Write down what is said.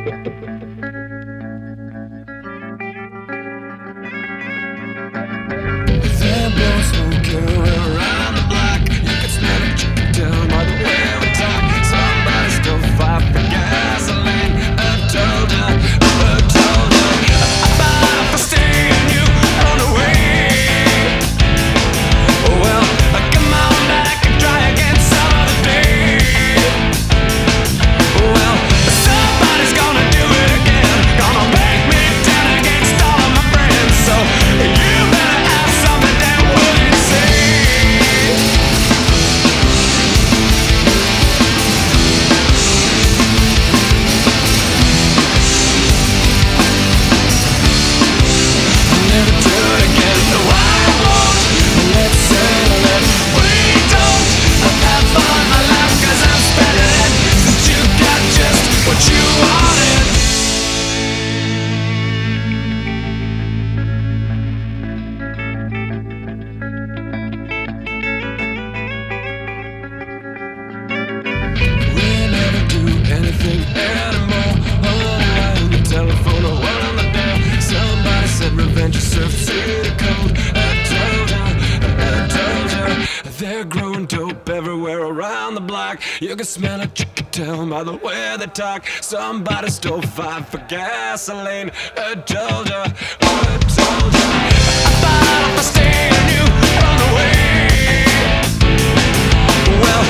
They're both smoking around the block. You can smell it, you can tell by the way we talk. Somebody still fight for gasoline. I told ya, about for staying you on the way. Well, come on back and try again some other day. Well, somebody's gonna do it again. Gonna break me down against all of my friends. So you better have something damn worthy to say. Never do it again. No, I won't. Let's settle it. We don't have fun in my life 'cause I'm spending it. Since you got just what you wanted. We never do anything anymore. On the telephone or one on the door. Somebody said revenge is served city cold. I told ya. They're growing dope everywhere around the block. You can smell it, you can tell by the way they talk. Somebody stole five for gasoline. I told ya. About for staying you on the way. Well,